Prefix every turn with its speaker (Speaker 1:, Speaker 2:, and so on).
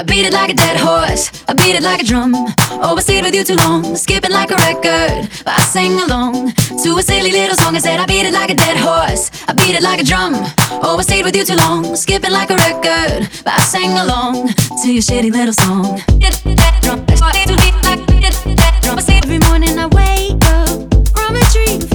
Speaker 1: beat it like a dead horse, I beat it like a drum. Oh, I stayed with you too long, skipping like a record. But I sang along to a silly little song. I said I beat it like a dead horse, I beat it like a drum. Oh, I stayed with you too long, skipping like a record. But I sang along to your shitty little song. Every morning I wake up from a dream